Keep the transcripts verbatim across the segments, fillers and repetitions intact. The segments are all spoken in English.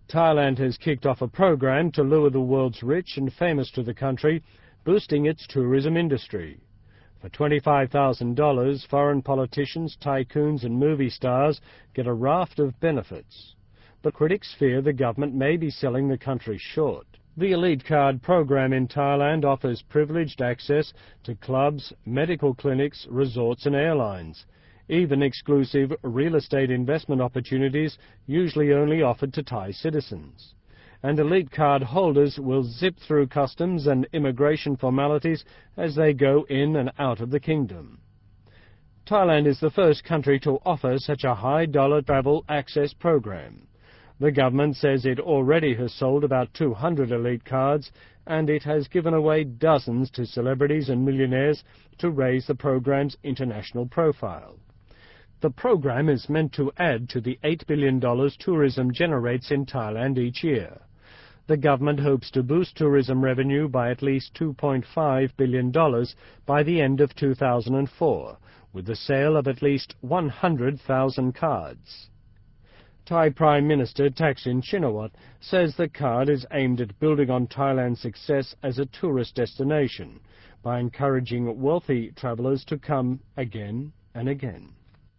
Thailand has kicked off a program to lure the world's rich and famous to the country, boosting its tourism industry. For twenty-five thousand dollars, foreign politicians, tycoons and movie stars get a raft of benefits. But critics fear the government may be selling the country short. The Elite Card program in Thailand offers privileged access to clubs, medical clinics, resorts and airlines. Even exclusive real estate investment opportunities usually only offered to Thai citizens. And Elite Card holders will zip through customs and immigration formalities as they go in and out of the kingdom. Thailand is the first country to offer such a high-dollar travel access program. The government says it already has sold about two hundred Elite Cards, and it has given away dozens to celebrities and millionaires to raise the program's international profile. The program is meant to add to the eight billion dollars tourism generates in Thailand each year. The government hopes to boost tourism revenue by at least two point five billion dollars by the end of two thousand four, with the sale of at least one hundred thousand cards. Thai Prime Minister Thaksin Shinawatra says the card is aimed at building on Thailand's success as a tourist destination by encouraging wealthy travellers to come again and again.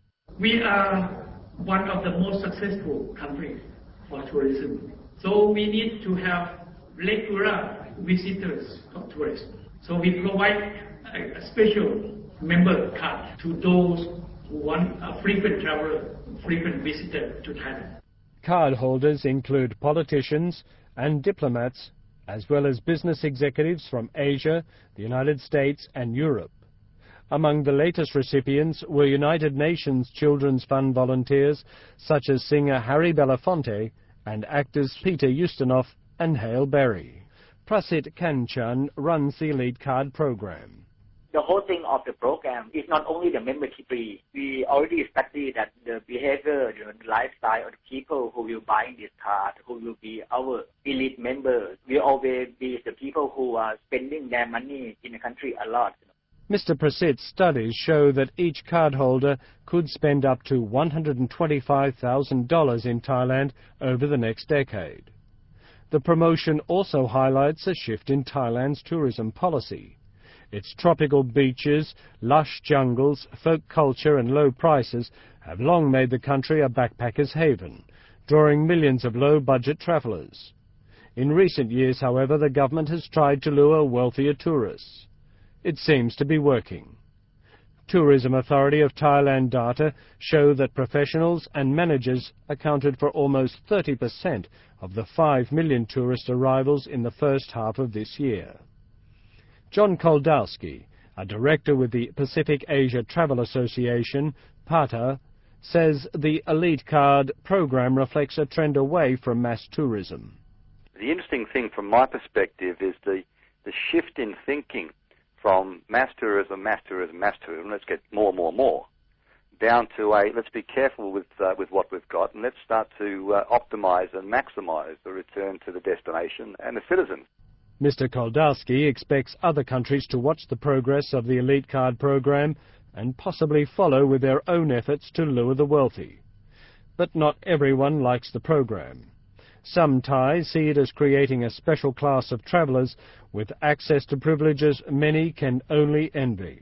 We are one of the most successful countries for tourism. So we need to have regular visitors of tourists. So we provide a special member card to those who want a frequent traveler, frequent visitor to Thailand. Card holders include politicians and diplomats, as well as business executives from Asia, the United States and Europe. Among the latest recipients were United Nations Children's Fund volunteers such as singer Harry Belafonte and actors Peter Ustinov and Hale Berry. Prasit Kanchan runs the Elite Card program. The whole thing of the program is not only the membership fee. We already studied that the behavior, the lifestyle of the people who will buy this card, who will be our elite members, will always be the people who are spending their money in the country a lot. Mister Prasit's studies show that each cardholder could spend up to one hundred twenty-five thousand dollars in Thailand over the next decade. The promotion also highlights a shift in Thailand's tourism policy. Its tropical beaches, lush jungles, folk culture and low prices have long made the country a backpacker's haven, drawing millions of low-budget travellers. In recent years, however, the government has tried to lure wealthier tourists. It seems to be working. Tourism Authority of Thailand data show that professionals and managers accounted for almost thirty percent of the five million tourist arrivals in the first half of this year. John Koldowski, a director with the Pacific Asia Travel Association, PATA, says the Elite Card program reflects a trend away from mass tourism. The interesting thing from my perspective is the, the shift in thinking from mass tourism, mass tourism, mass tourism, let's get more, more, more, down to a let's be careful with uh, with what we've got and let's start to uh, optimize and maximize the return to the destination and the citizens. Mister Koldowski expects other countries to watch the progress of the Elite Card program and possibly follow with their own efforts to lure the wealthy. But not everyone likes the program. Some Thais see it as creating a special class of travellers with access to privileges many can only envy.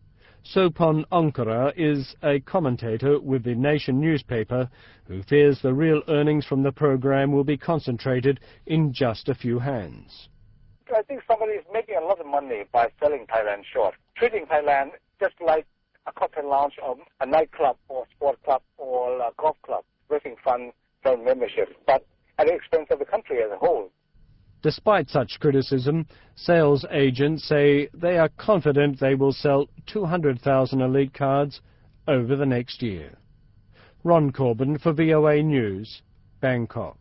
Sopon Onkara is a commentator with the Nation newspaper who fears the real earnings from the program will be concentrated in just a few hands. I think somebody is making a lot of money by selling Thailand short, treating Thailand just like a cocktail lounge or a nightclub or sport club or a golf club, raising funds from membership, but at the expense of the country as a whole. Despite such criticism, sales agents say they are confident they will sell two hundred thousand Elite Cards over the next year. Ron Corbin for V O A News, Bangkok.